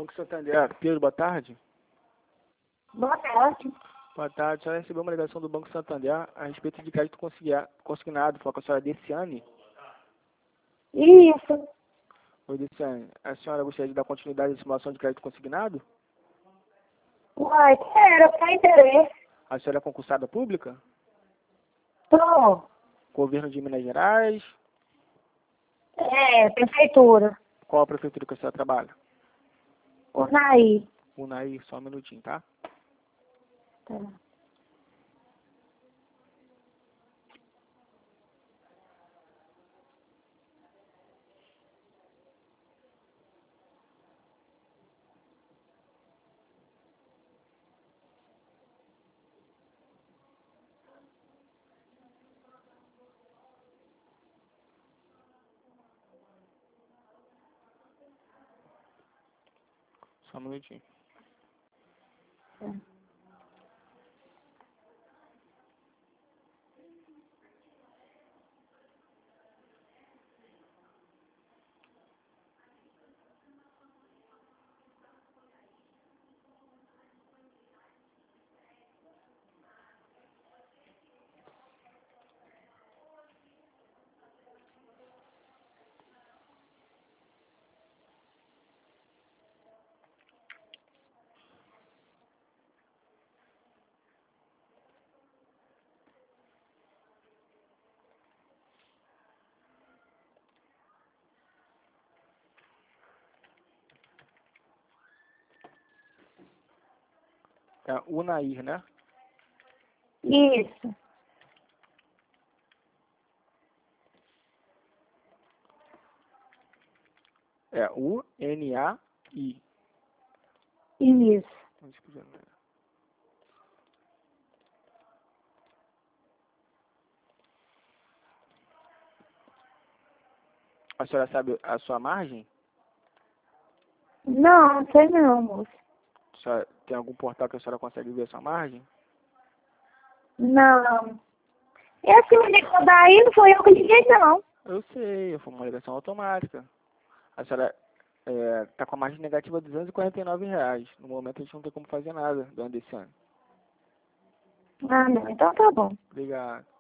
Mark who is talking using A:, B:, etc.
A: Banco Santander. Pedro, boa tarde.
B: Boa tarde.
A: Boa tarde. A senhora recebeu uma ligação do Banco Santander a respeito de crédito consignado. Fala com a senhora Deciane.
B: Isso.
A: Oi, Deciane. A senhora gostaria de dar continuidade à simulação de crédito consignado?
B: Uai, quero, tem interesse.
A: A senhora é concursada pública?
B: Tô.
A: Governo de Minas Gerais?
B: Prefeitura.
A: Qual a prefeitura que a senhora trabalha?
B: Unaí.
A: Unai, só um minutinho, tá?
B: Tá.
A: Só um minutinho.
B: Tá.
A: É Unair, né?
B: Isso.
A: É U-N-A-I.
B: Isso.
A: A senhora sabe a sua margem?
B: Não, sei não, moço.
A: A senhora tem algum portal que a senhora consegue ver a sua margem?
B: Não. Esse me ligou daí, não foi eu que liguei, não.
A: Eu sei, foi uma ligação automática. A senhora está com a margem negativa de R$ 249. No momento a gente não tem como fazer nada, dona Deciane.
B: Ah, não. Então tá bom.
A: Obrigado.